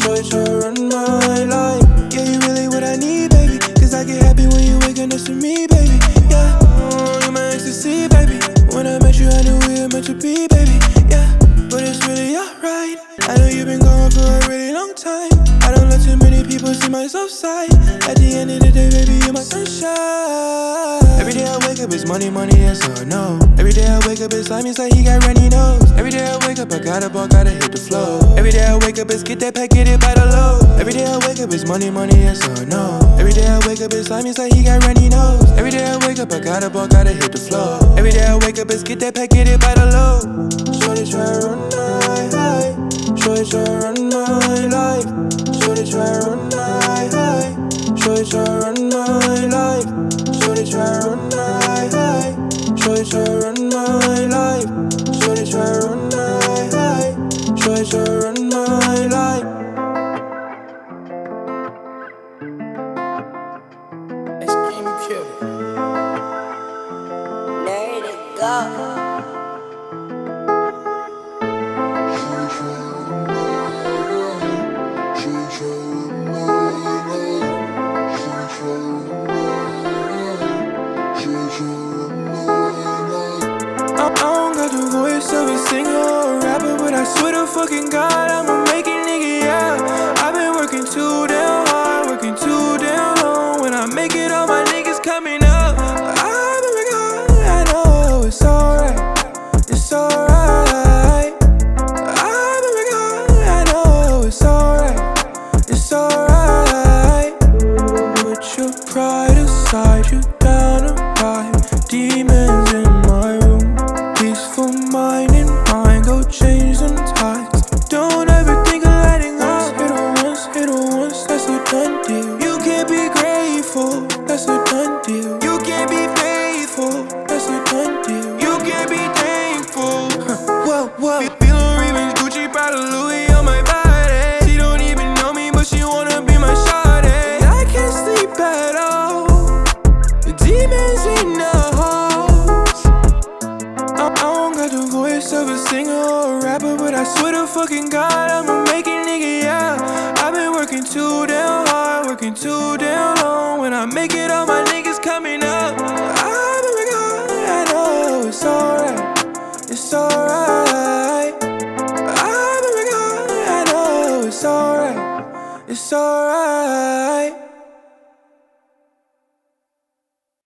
Shorty try to run my life. Yeah, you really what I need, baby. Cause I get happy when you waking next to me, baby. Yeah, you my ecstasy, baby. When I met you, I knew we were meant to be, baby. Yeah, but it's really alright. I know you've been gone for a really long time. I don't let too many people see my soft side. At the end of the day, baby, you're my sunshine. Every day I wake up, it's money, money, yes or no. Every day I wake up, it's like me, like he got runny nose. Every day I wake up, I got a ball, gotta hit the flow. Every day I wake up, it's get that pack, get it by the low. Every day I wake up, it's money, money, yes or no. Every day I wake up, it's like me, like he got runny nose. Every day I wake up, I got a ball, gotta hit the flow. Every day I wake up, it's get that pack, get it by the low. Shorty try to run my life. Shorty try to run my life. Shorty try to run my life. Shorty try to run my life. Shorty try to run my life. Shorty try to run my life. Shorty try to run my life. Shorty try to run my life. Ice Cream Killer. Let it go. I don't got the voice of a singer or a rapper, but I swear to fucking God, I'ma make it, nigga, yeah. I've been working too damn hard, working too damn long. When I make it, all my niggas coming up. I've been working hard, I know it's alright, it's alright. I've been working hard, I know it's alright, it's alright. Put your pride aside, you down to ride. Demons in my room, peaceful mind in mind, go change them tides. Don't ever think of letting go. Hit on once, that's a done deal. You can't be grateful, that's a done deal. You can't be faithful, that's a done deal. You can't be thankful. Whoa. Feeling Ravens, Gucci, Prada, Louis on my body. She don't even know me, but she wanna be my shawty. I can't sleep at all. The demons in the house. I don't got the voice of a singer or a rapper, but I swear to fucking God, I'ma make it, nigga, yeah. I've been working too damn hard, working too damn long. When I make it, all my niggas coming up. I've been working hard, I know it's alright, it's alright. I've been working hard, I know it's alright, it's alright.